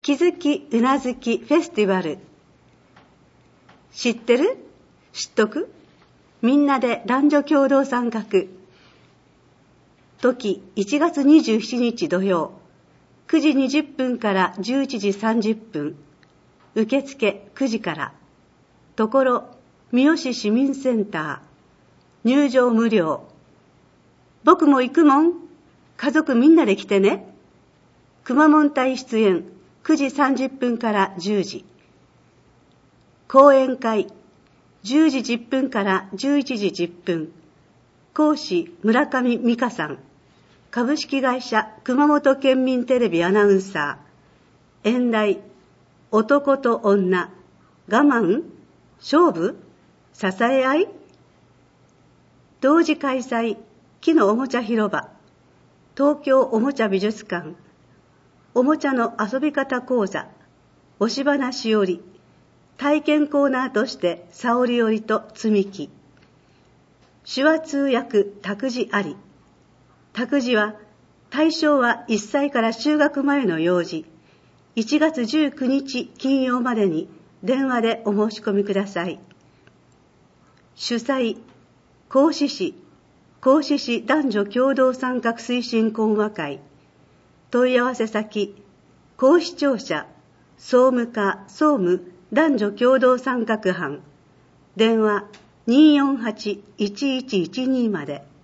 気づきうなずきフェスティバル。知ってる？知っとく？みんなで男女共同参画。時1月27日土曜、9時20分から11時30分。受付9時から。ところ三好市民センター。入場無料。僕も行くもん。家族みんなで来てね。くまモン隊出演9時30分から10時。講演会10時10分から11時10分。講師村上美香さん。株式会社熊本県民テレビアナウンサー。演題男と女、我慢、勝負、支え合い。同時開催木のおもちゃ広場、東京おもちゃ美術館、おもちゃの遊び方講座、押し花しおり、体験コーナーとしてさおりおりと積み木。手話通訳託児あり。託児は対象は1歳から就学前の幼児。1月19日金曜までに電話でお申し込みください。主催甲子市男女共同参画推進懇話会。問い合わせ先甲子庁舎総務課総務男女共同参画班。電話248-1112まで。